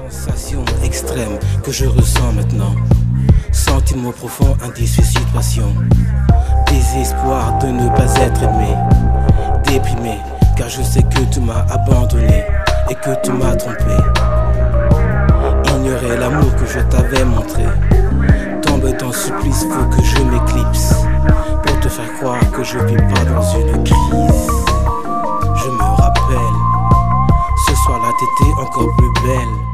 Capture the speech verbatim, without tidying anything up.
Sensation extrême que je ressens maintenant. Sentiment profond, indécis, passion. Désespoir de ne pas être aimé. Déprimé, car je sais que tu m'as abandonné et que tu m'as trompé. Ignorer l'amour que je t'avais montré. Tomber dans ce supplice, faut que je m'éclipse pour te faire croire que je vis pas dans une crise. Je me rappelle, ce soir-là t'étais encore plus belle.